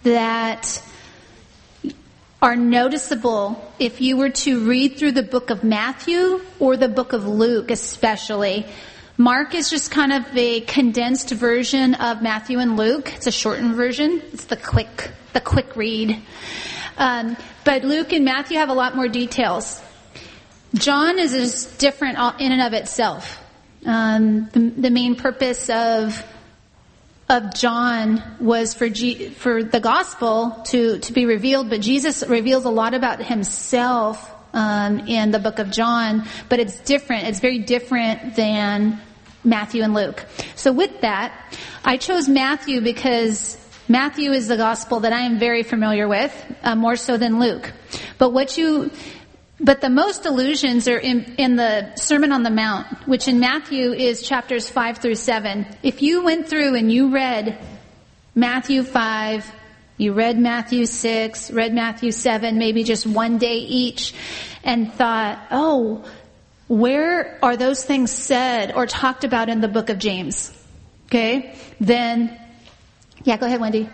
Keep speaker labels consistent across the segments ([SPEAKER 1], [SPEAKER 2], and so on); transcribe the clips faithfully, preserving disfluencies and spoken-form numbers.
[SPEAKER 1] that are noticeable if you were to read through the book of Matthew or the book of Luke especially. Mark is just kind of a condensed version of Matthew and Luke. It's a shortened version. It's the quick, the quick read. Um, but Luke and Matthew have a lot more details. John is just different in and of itself. Um, the, the main purpose of of John was for G, for the gospel to, to be revealed, but Jesus reveals a lot about himself um, in the book of John, but it's different. It's very different than Matthew and Luke. So with that, I chose Matthew because Matthew is the gospel that I am very familiar with, uh, more so than Luke. But what you... But the most allusions are in, in the Sermon on the Mount, which in Matthew is chapters five through seven. If you went through and you read Matthew five, you read Matthew six, read Matthew seven, maybe just one day each, and thought, oh, where are those things said or talked about in the book of James? Okay, then, yeah, go ahead, Wendy.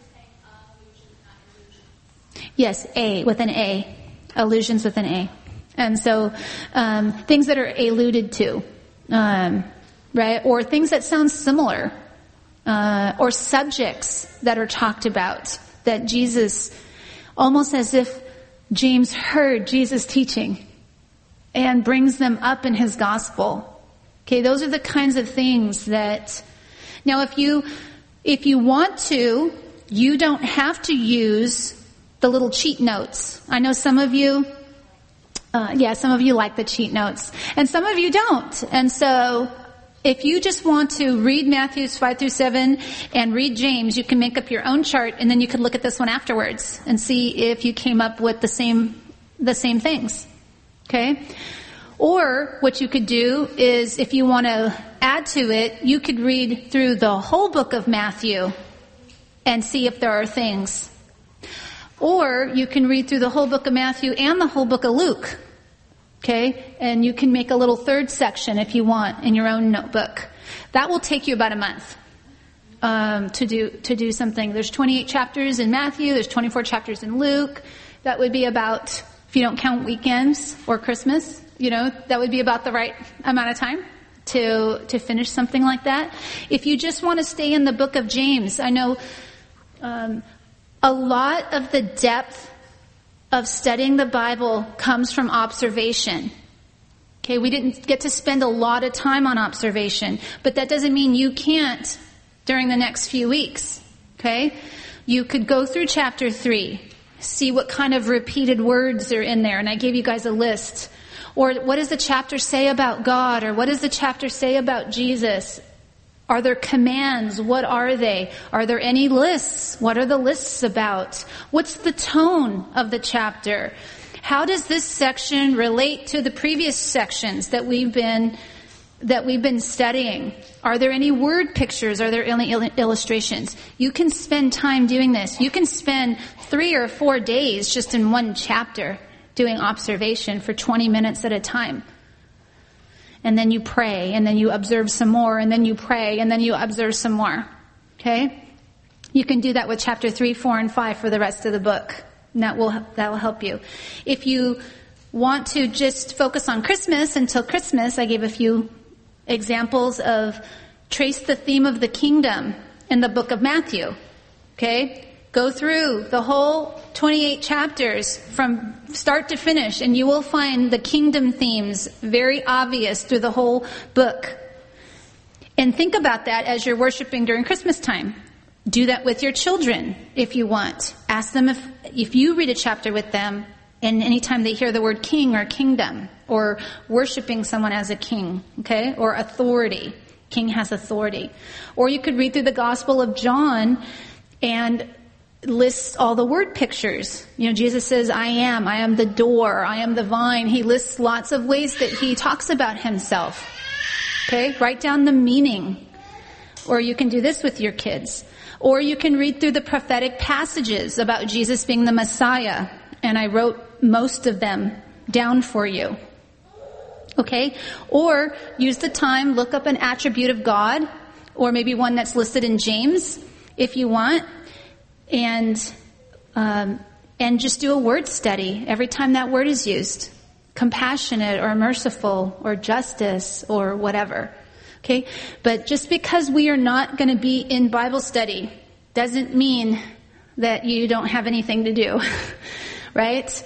[SPEAKER 1] Yes, A, with an A. Allusions with an A. And so, um, things that are alluded to, um, right? Or things that sound similar, uh, or subjects that are talked about that Jesus, almost as if James heard Jesus teaching and brings them up in his gospel. Okay, those are the kinds of things that, now if you, if you want to, you don't have to use the little cheat notes. I know some of you, uh, yeah, some of you like the cheat notes, and some of you don't. And so, if you just want to read Matthews five through seven and read James, you can make up your own chart, and then you can look at this one afterwards and see if you came up with the same, the same things. Okay? Or what you could do is, if you want to add to it, you could read through the whole book of Matthew and see if there are things. Or you can read through the whole book of Matthew and the whole book of Luke. Okay? And you can make a little third section if you want in your own notebook. That will take you about a month um, to do to do something. There's twenty-eight chapters in Matthew. There's twenty-four chapters in Luke. That would be about, if you don't count weekends or Christmas, you know, that would be about the right amount of time to to finish something like that. If you just want to stay in the book of James, I know... Um, A lot of the depth of studying the Bible comes from observation. Okay, we didn't get to spend a lot of time on observation, but that doesn't mean you can't during the next few weeks. Okay? You could go through chapter three, see what kind of repeated words are in there, and I gave you guys a list. Or what does the chapter say about God? Or what does the chapter say about Jesus? Are there commands? What are they? Are there any lists? What are the lists about? What's the tone of the chapter? How does this section relate to the previous sections that we've been that we've been studying? Are there any word pictures? Are there any illustrations? You can spend time doing this. You can spend three or four days just in one chapter doing observation for twenty minutes at a time. And then you pray, and then you observe some more, and then you pray, and then you observe some more. Okay? You can do that with chapter three, four, and five for the rest of the book. And that will, that will help you. If you want to just focus on Christmas until Christmas, I gave a few examples of trace the theme of the kingdom in the book of Matthew. Okay? Go through the whole twenty-eight chapters from start to finish, and you will find the kingdom themes very obvious through the whole book. And think about that as you're worshiping during Christmas time. Do that with your children if you want. Ask them if, if you read a chapter with them, and anytime they hear the word king or kingdom, or worshiping someone as a king, okay, or authority. King has authority. Or you could read through the Gospel of John and lists all the word pictures. You know, Jesus says, I am, I am the door, I am the vine. He lists lots of ways that he talks about himself. Okay, write down the meaning. Or you can do this with your kids. Or you can read through the prophetic passages about Jesus being the Messiah. And I wrote most of them down for you. Okay? Or use the time, look up an attribute of God, or maybe one that's listed in James, if you want. and um, and just do a word study every time that word is used. Compassionate or merciful or justice or whatever. Okay? But just because we are not going to be in Bible study doesn't mean that you don't have anything to do. Right?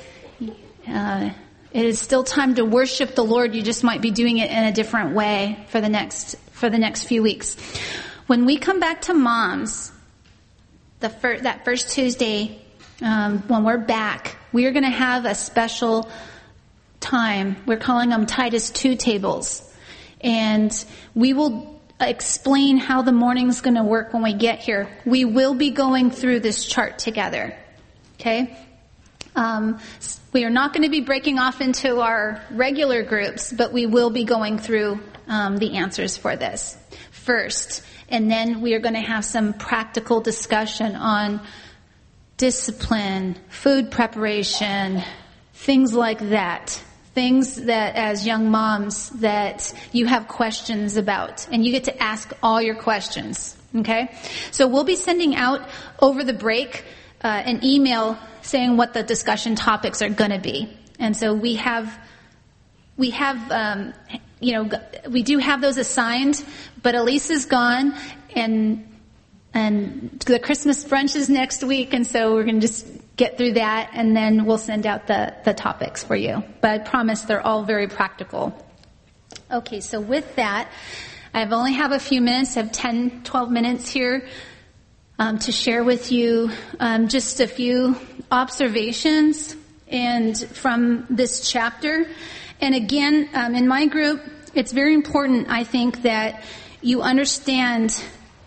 [SPEAKER 1] Uh, it is still time to worship the Lord. You just might be doing it in a different way for the next for the next few weeks. When we come back to Moms, the fir- that first Tuesday, um, when we're back, we are going to have a special time. We're calling them Titus two tables. And we will explain how the morning's going to work when we get here. We will be going through this chart together. Okay? Um, we are not going to be breaking off into our regular groups, but we will be going through um, the answers for this first. And then we are going to have some practical discussion on discipline, food preparation, things like that. Things that as young moms that you have questions about. And you get to ask all your questions. Okay? So we'll be sending out over the break uh, an email saying what the discussion topics are going to be. And so we have, we have, um, you know, we do have those assigned, but Elise is gone, and and the Christmas brunch is next week, and so we're going to just get through that, and then we'll send out the, the topics for you. But I promise they're all very practical. Okay, so with that, I have only have a few minutes, I have ten, twelve minutes here um, to share with you um, just a few observations and from this chapter. And again, um, in my group, it's very important, I think, that you understand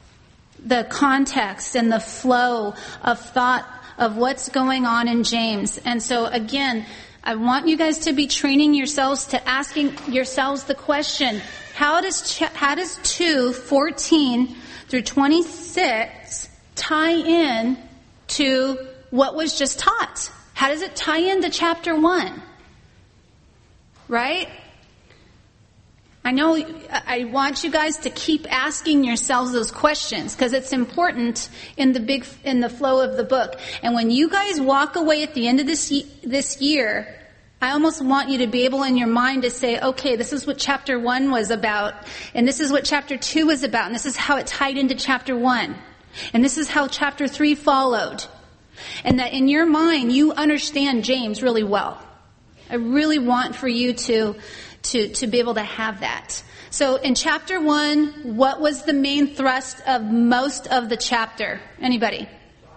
[SPEAKER 1] the context and the flow of thought of what's going on in James. And so again, I want you guys to be training yourselves to asking yourselves the question, how does ch- how does two fourteen through twenty-six tie in to what was just taught? How does it tie into chapter one? Right? I know I want you guys to keep asking yourselves those questions because it's important in the big in the flow of the book. And when you guys walk away at the end of this this year, I almost want you to be able in your mind to say, okay, this is what chapter one was about, and this is what chapter two was about, and this is how it tied into chapter one, and this is how chapter three followed. And that in your mind, you understand James really well. I really want for you to, to, to be able to have that. So in chapter one, what was the main thrust of most of the chapter? Anybody?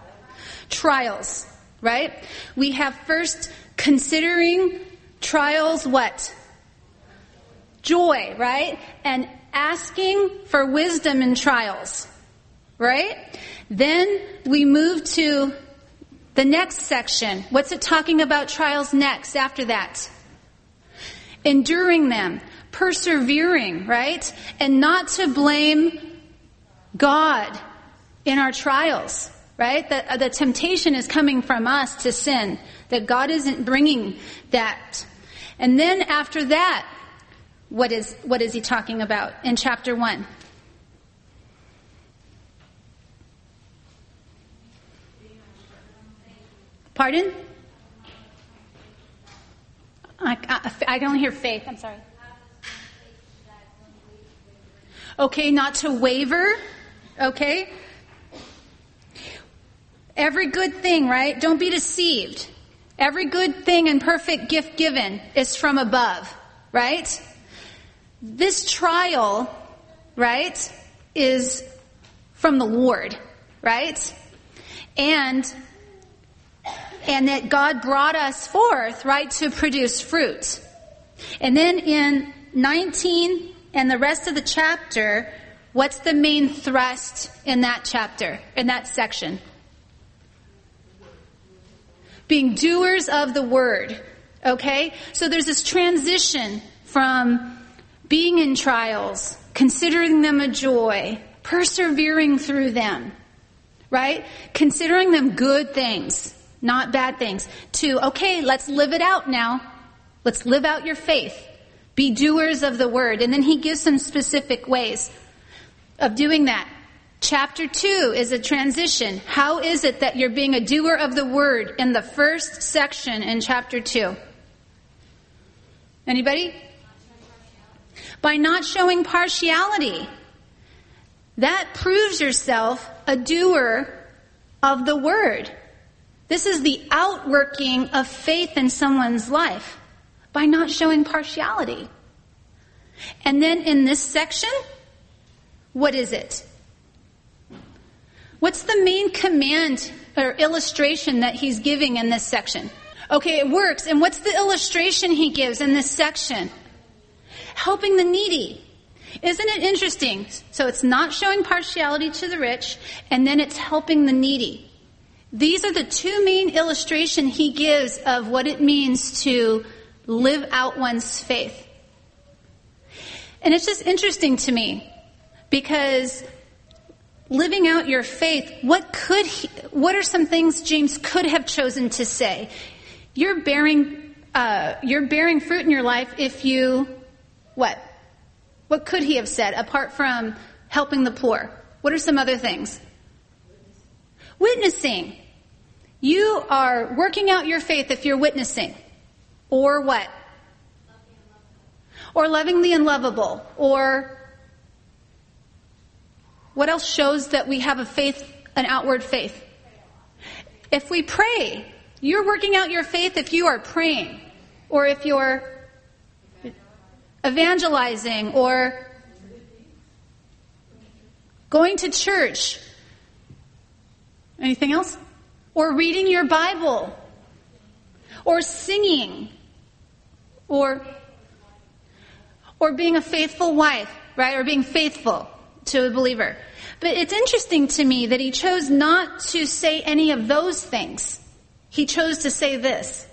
[SPEAKER 1] Trials, right? We have first considering trials what? Joy, right? And asking for wisdom in trials, right? Then we move to the next section. What's it talking about trials next after that? Enduring them, persevering, right? And not to blame God in our trials, right? The, the temptation is coming from us to sin, that God isn't bringing that. And then after that, what is, what is he talking about in chapter one? Pardon? I, I, I don't hear faith. I'm sorry. Okay, not to waver. Okay. Every good thing, right? Don't be deceived. Every good thing and perfect gift given is from above, right? This trial, right, is from the Lord, right? And And that God brought us forth, right, to produce fruit. And then in nineteen and the rest of the chapter, what's the main thrust in that chapter, in that section? Being doers of the word. Okay? So there's this transition from being in trials, considering them a joy, persevering through them, right? Considering them good things. Not bad things. To, okay, let's live it out now. Let's live out your faith. Be doers of the word. And then he gives some specific ways of doing that. Chapter two is a transition. How is it that you're being a doer of the word in the first section in chapter two? Anybody? By not showing partiality. That proves yourself a doer of the word. This is the outworking of faith in someone's life by not showing partiality. And then in this section, what is it? What's the main command or illustration that he's giving in this section? Okay, it works. And what's the illustration he gives in this section? Helping the needy. Isn't it interesting? So it's not showing partiality to the rich, and then it's helping the needy. These are the two main illustrations he gives of what it means to live out one's faith. And it's just interesting to me because living out your faith, what could he, what are some things James could have chosen to say? You're bearing, uh, you're bearing fruit in your life if you, what? What could he have said apart from helping the poor? What are some other things? Witnessing. You are working out your faith if you're witnessing. Or what? Or loving the unlovable. Or what else shows that we have a faith, an outward faith? If we pray, you're working out your faith if you are praying. Or if you're evangelizing or going to church. Anything else? Or reading your Bible. Or singing. Or, or being a faithful wife, right? Or being faithful to a believer. But it's interesting to me that he chose not to say any of those things. He chose to say this.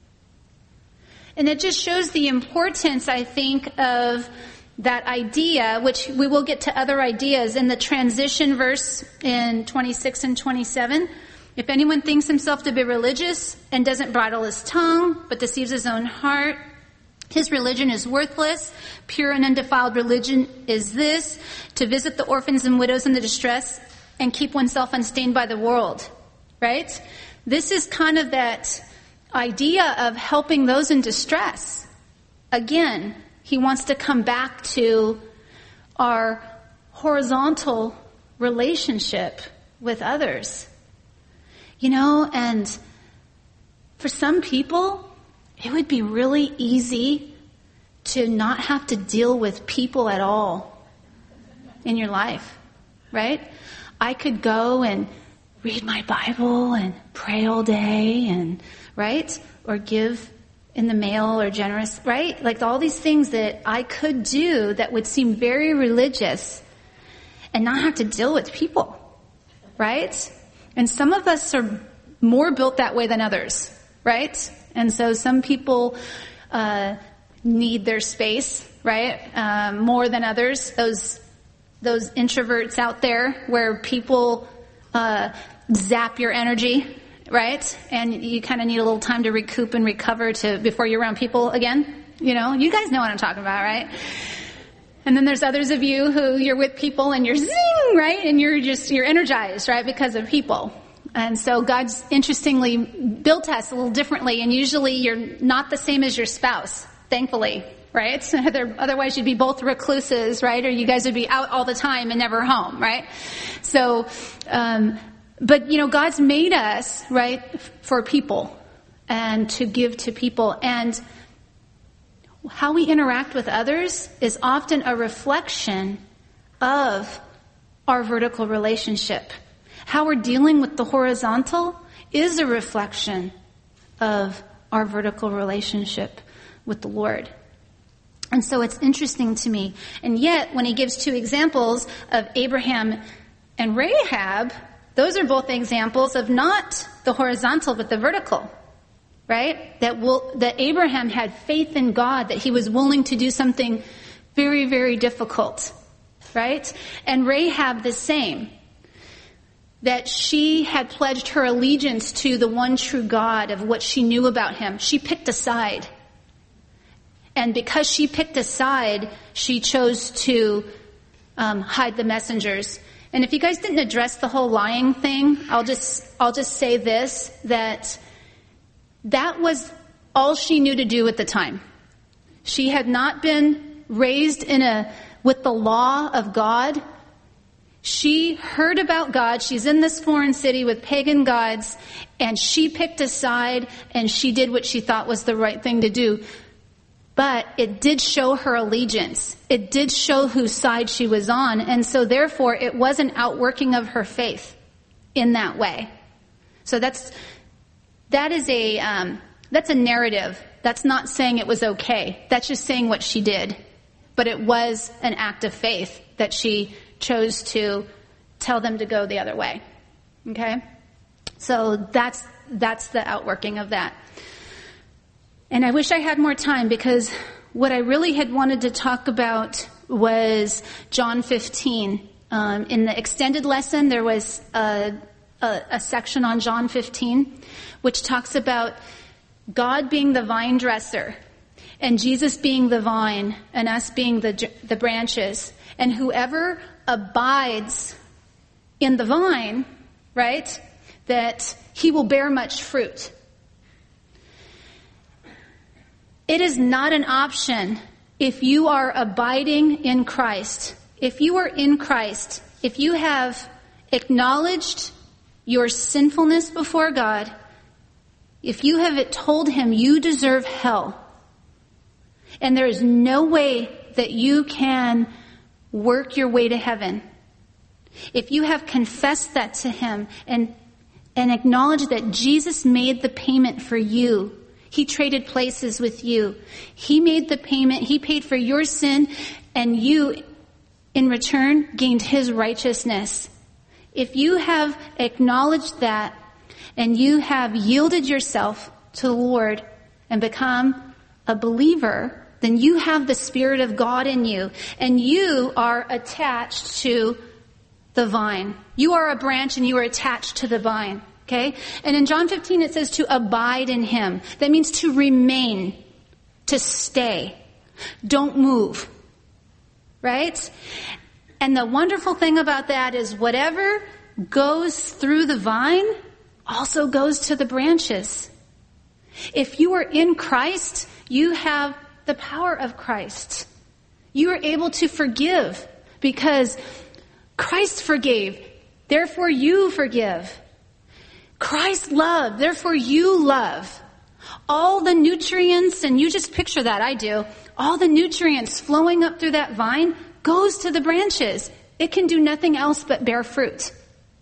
[SPEAKER 1] And it just shows the importance, I think, of that idea, which we will get to other ideas in the transition verse in twenty-six and twenty-seven. If anyone thinks himself to be religious and doesn't bridle his tongue, but deceives his own heart, his religion is worthless. Pure and undefiled religion is this, to visit the orphans and widows in the distress and keep oneself unstained by the world. Right? This is kind of that idea of helping those in distress. Again, he wants to come back to our horizontal relationship with others. You know, and for some people, it would be really easy to not have to deal with people at all in your life, right? I could go and read my Bible and pray all day and right? Or give in the mail or generous, right? Like all these things that I could do that would seem very religious and not have to deal with people, right? And some of us are more built that way than others, right? And so some people uh, need their space, right? Um, more than others. Those those introverts out there where people uh, zap your energy, right? And you kind of need a little time to recoup and recover to before you're around people again. You know, you guys know what I'm talking about, right? And then there's others of you who you're with people and you're zing, right? And you're just, you're energized, right? Because of people. And so God's interestingly built us a little differently. And usually you're not the same as your spouse, thankfully, right? Otherwise you'd be both recluses, right? Or you guys would be out all the time and never home, right? So, um, But, you know, God's made us, right, for people and to give to people. And how we interact with others is often a reflection of our vertical relationship. How we're dealing with the horizontal is a reflection of our vertical relationship with the Lord. And so it's interesting to me. And yet, when he gives two examples of Abraham and Rahab, those are both examples of not the horizontal, but the vertical, right? That will, that Abraham had faith in God, that he was willing to do something very, very difficult, right? And Rahab the same, that she had pledged her allegiance to the one true God of what she knew about him. She picked a side. And because she picked a side, she chose to um, hide the messengers. And if you guys didn't address the whole lying thing, I'll just, I'll just say this, that that was all she knew to do at the time. She had not been raised in a, with the law of God. She heard about God. She's in this foreign city with pagan gods, and she picked a side and she did what she thought was the right thing to do. But it did show her allegiance. It did show whose side she was on. And so therefore, it was an outworking of her faith in that way. So that's, that is a, um, that's a narrative. That's not saying it was okay. That's just saying what she did. But it was an act of faith that she chose to tell them to go the other way. Okay? So that's, that's the outworking of that. And I wish I had more time, because what I really had wanted to talk about was John fifteen. Um, in the extended lesson, there was a, a, a section on John fifteen, which talks about God being the vine dresser, and Jesus being the vine, and us being the, the branches. And whoever abides in the vine, right, that he will bear much fruit. It is not an option if you are abiding in Christ. If you are in Christ, if you have acknowledged your sinfulness before God, if you have told him you deserve hell, and there is no way that you can work your way to heaven, if you have confessed that to him and, and acknowledged that Jesus made the payment for you, he traded places with you. He made the payment. He paid for your sin, and you, in return, gained his righteousness. If you have acknowledged that, and you have yielded yourself to the Lord and become a believer, then you have the Spirit of God in you, and you are attached to the vine. You are a branch, and you are attached to the vine. Okay? And in John fifteen it says to abide in him. That means to remain, to stay. Don't move. Right? And the wonderful thing about that is whatever goes through the vine also goes to the branches. If you are in Christ, you have the power of Christ. You are able to forgive because Christ forgave. Therefore you forgive. Christ loved, therefore you love. All the nutrients, and you just picture that, I do, all the nutrients flowing up through that vine goes to the branches. It can do nothing else but bear fruit.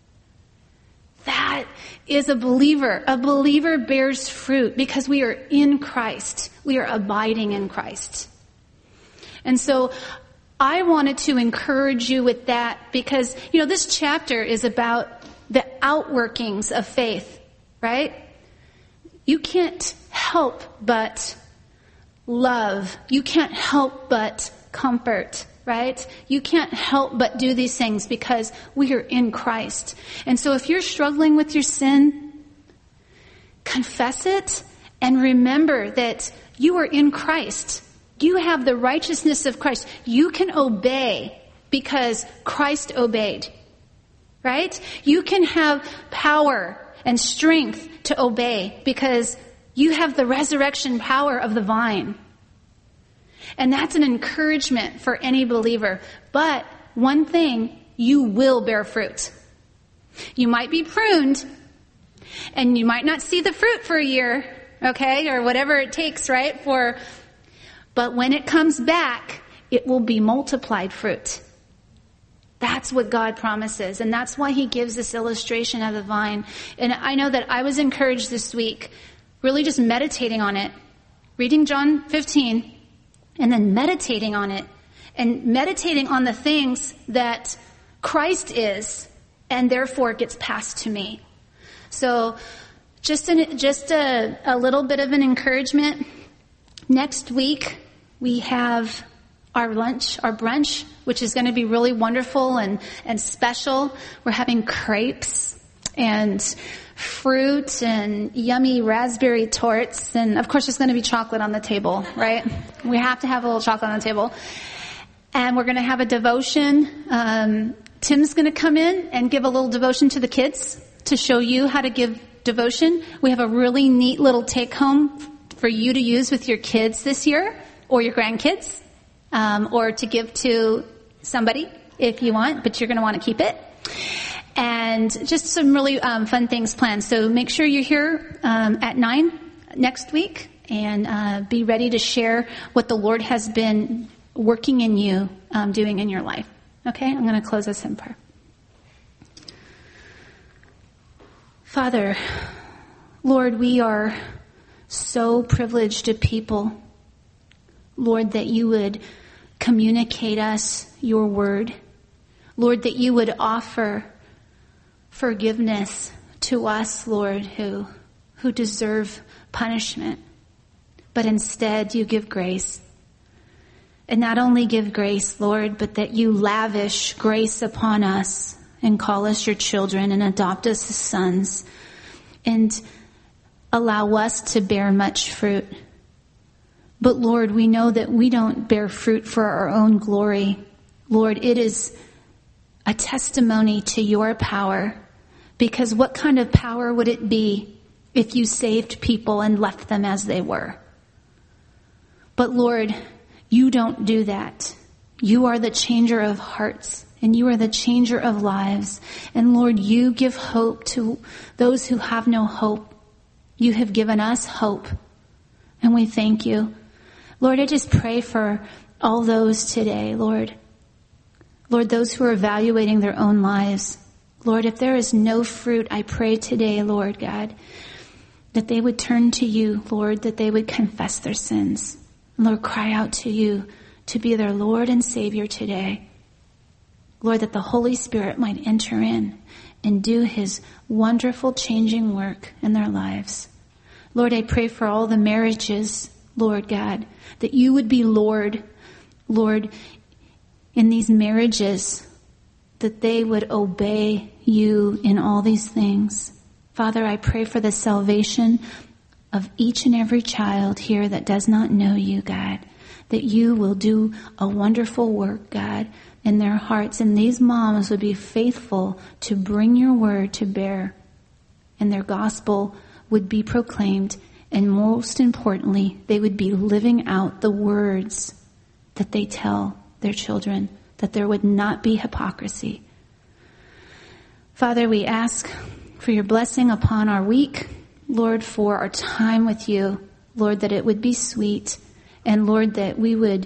[SPEAKER 1] That is a believer. A believer bears fruit because we are in Christ. We are abiding in Christ. And so I wanted to encourage you with that because, you know, this chapter is about the outworkings of faith, right? You can't help but love. You can't help but comfort, right? You can't help but do these things because we are in Christ. And so if you're struggling with your sin, confess it and remember that you are in Christ. You have the righteousness of Christ. You can obey because Christ obeyed. Right? You can have power and strength to obey because you have the resurrection power of the vine. And that's an encouragement for any believer. But one thing, you will bear fruit. You might be pruned and you might not see the fruit for a year, okay? Or whatever it takes, right? For, but when it comes back, it will be multiplied fruit. That's what God promises. And that's why he gives this illustration of the vine. And I know that I was encouraged this week, really just meditating on it, reading John fifteen, and then meditating on it, and meditating on the things that Christ is, and therefore gets passed to me. So just, an, just a, a little bit of an encouragement. Next week, we have our lunch, our brunch, which is going to be really wonderful and, and special. We're having crepes and fruit and yummy raspberry torts. And of course, there's going to be chocolate on the table, right? We have to have a little chocolate on the table. And we're going to have a devotion um, Tim's going to come in and give a little devotion to the kids to show you how to give devotion. We have a really neat little take-home for you to use with your kids this year, or your grandkids, um, or to give to somebody if you want, but you're going to want to keep it. And just some really um, fun things planned. So make sure you're here um, at nine next week, and uh, be ready to share what the Lord has been working in you, um, doing in your life. Okay, I'm going to close us in prayer. Father, Lord, we are so privileged a people, Lord, that you would communicate us your word. Lord, that you would offer forgiveness to us, Lord, who, who deserve punishment. But instead you give grace. And not only give grace, Lord, but that you lavish grace upon us and call us your children and adopt us as sons and allow us to bear much fruit. But Lord, we know that we don't bear fruit for our own glory. Lord, it is a testimony to your power, because what kind of power would it be if you saved people and left them as they were? But Lord, you don't do that. You are the changer of hearts, and you are the changer of lives. And Lord, you give hope to those who have no hope. You have given us hope, and we thank you. Lord, I just pray for all those today, Lord. Lord, those who are evaluating their own lives. Lord, if there is no fruit, I pray today, Lord God, that they would turn to you, Lord, that they would confess their sins. Lord, cry out to you to be their Lord and Savior today. Lord, that the Holy Spirit might enter in and do his wonderful changing work in their lives. Lord, I pray for all the marriages, Lord God, that you would be Lord, Lord, in these marriages, that they would obey you in all these things. Father, I pray for the salvation of each and every child here that does not know you, God, that you will do a wonderful work, God, in their hearts. And these moms would be faithful to bring your word to bear, and their gospel would be proclaimed. And most importantly, they would be living out the words that they tell their children, that there would not be hypocrisy. Father, we ask for your blessing upon our week, Lord, for our time with you, Lord, that it would be sweet, and Lord, that we would,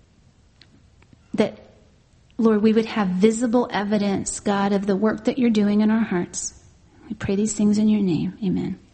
[SPEAKER 1] that, Lord, we would have visible evidence, God, of the work that you're doing in our hearts. We pray these things in your name. Amen.